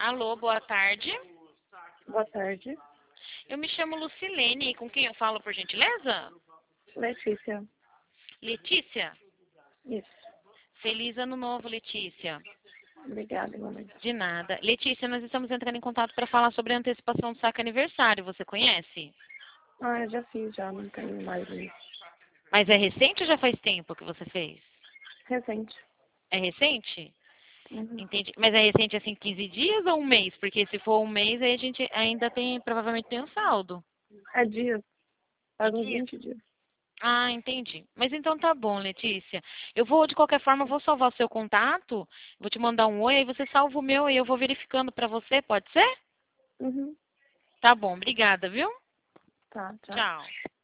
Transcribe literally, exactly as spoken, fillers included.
Alô, boa tarde. Boa tarde. Eu me chamo Lucilene, com quem eu falo, por gentileza? Letícia. Letícia? Isso. Feliz ano novo, Letícia. Obrigada, mamãe. De nada. Letícia, nós estamos entrando em contato para falar sobre a antecipação do saque aniversário. Você conhece? Ah, eu já fiz, já. Não tenho mais isso. Mas é recente ou já faz tempo que você fez? Recente. É recente? Uhum. Entendi. Mas é recente assim quinze dias ou um mês? Porque se for um mês, aí a gente ainda tem, provavelmente tem um saldo. É dias. Faz É uns dias? vinte dias. Ah, entendi. Mas então tá bom, Letícia. Eu vou, de qualquer forma, eu vou salvar o seu contato, vou te mandar um oi, aí você salva o meu e eu vou verificando pra você, pode ser? Uhum. Tá bom, obrigada, viu? Tá, tchau. Tchau.